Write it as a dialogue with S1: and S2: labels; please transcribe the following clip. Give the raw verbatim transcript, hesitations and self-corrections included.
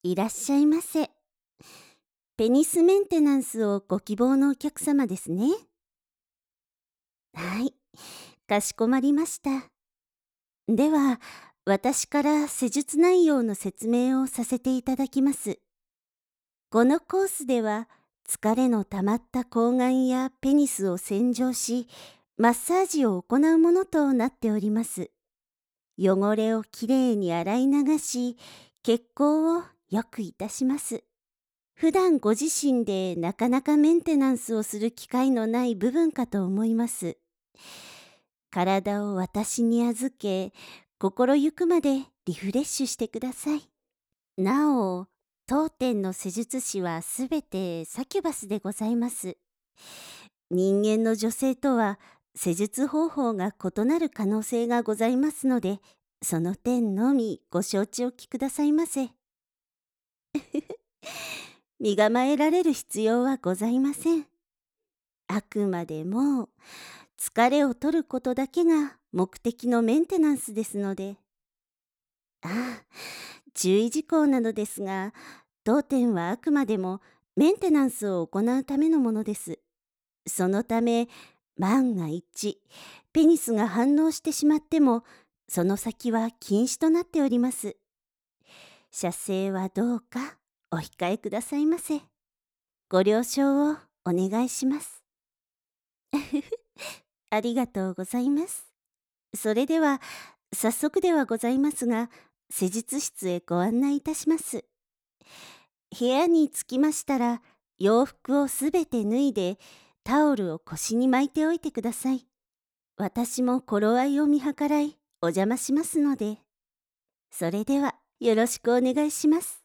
S1: いらっしゃいませ。ペニスメンテナンスをご希望のお客様ですね。はい、かしこまりました。では、私から施術内容の説明をさせていただきます。このコースでは、疲れの溜まった睾丸やペニスを洗浄し、マッサージを行うものとなっております。汚れをきれいに洗い流し、血行を良くいたします。普段ご自身でなかなかメンテナンスをする機会のない部分かと思います。体を私に預け、心ゆくまでリフレッシュしてください。なお、当店の施術師はすべてサキュバスでございます。人間の女性とは施術方法が異なる可能性がございますので、その点のみご承知おきくださいませ。身構えられる必要はございません。あくまでも疲れを取ることだけが目的のメンテナンスですので。ああ、注意事項なのですが、当店はあくまでもメンテナンスを行うためのものです。そのため、万が一、ペニスが反応してしまっても、その先は禁止となっております。射精はどうかお控えくださいませ。ご了承をお願いします。ありがとうございます。それでは、早速ではございますが、施術室へご案内いたします。部屋に着きましたら、洋服をすべて脱いで、タオルを腰に巻いておいてください。私も頃合いを見計らい、お邪魔しますので。それでは、よろしくお願いします。